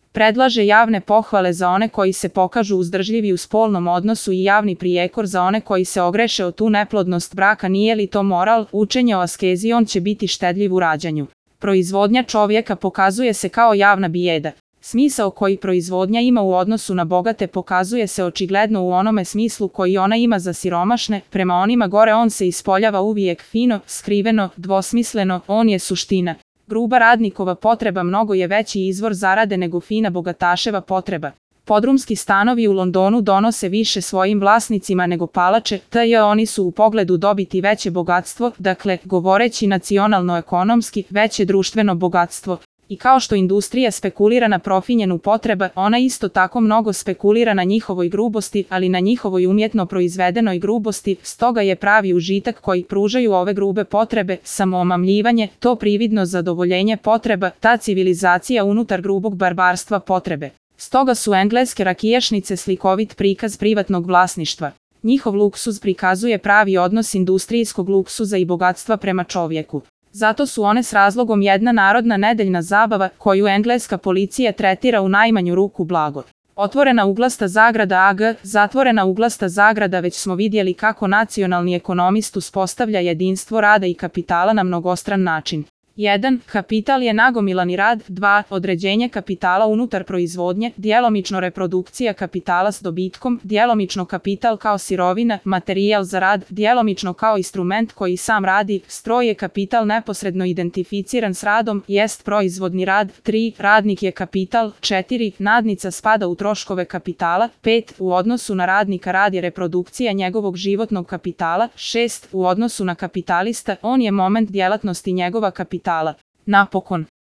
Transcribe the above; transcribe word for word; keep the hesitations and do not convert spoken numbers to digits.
Predlaže javne pohvale za one koji se pokažu uzdržljivi u spolnom odnosu i javni prijekor za one koji se ogreše o tu neplodnost braka. Nije li to moral? Učenje o askezi. On će biti štedljiv u rađanju. Proizvodnja čovjeka pokazuje se kao javna bijeda. Smisao koji proizvodnja ima u odnosu na bogate pokazuje se očigledno u onome smislu koji ona ima za siromašne. Prema onima gore on se ispoljava uvijek fino, skriveno, dvosmisleno. On je suština. Gruba radnikova potreba mnogo je veći izvor zarade nego fina bogataševa potreba. Podrumski stanovi u Londonu donose više svojim vlasnicima nego palače, tj. oni su u pogledu dobiti veće bogatstvo, dakle, govoreći nacionalno-ekonomski, veće društveno bogatstvo. I kao što industrija spekulira na profinjenu potreba, ona isto tako mnogo spekulira na njihovoj grubosti, ali na njihovoj umjetno proizvedenoj grubosti. Stoga je pravi užitak koji pružaju ove grube potrebe, samoomamljivanje, to prividno zadovoljenje potreba, ta civilizacija unutar grubog barbarstva potrebe. Stoga su engleske rakijašnice slikovit prikaz privatnog vlasništva. Njihov luksuz prikazuje pravi odnos industrijskog luksuza i bogatstva prema čovjeku. Zato su one s razlogom jedna narodna nedeljna zabava koju engleska policija tretira u najmanju ruku blago. Otvorena uglasta zagrada A G, zatvorena uglasta zagrada. Već smo vidjeli kako nacionalni ekonomist uspostavlja jedinstvo rada i kapitala na mnogostran način. jedan. Kapital je nagomilani rad. dva. Određenje kapitala unutar proizvodnje, djelomično reprodukcija kapitala s dobitkom, djelomično kapital kao sirovina, materijal za rad, djelomično kao instrument koji sam radi. Stroj je kapital neposredno identificiran s radom, jest proizvodni rad. tri. Radnik je kapital. četiri. Nadnica spada u troškove kapitala. pet. U odnosu na radnika rad je reprodukcija njegovog životnog kapitala. šest. U odnosu na kapitalista, on je moment djelatnosti njegova kapitala. Napokon,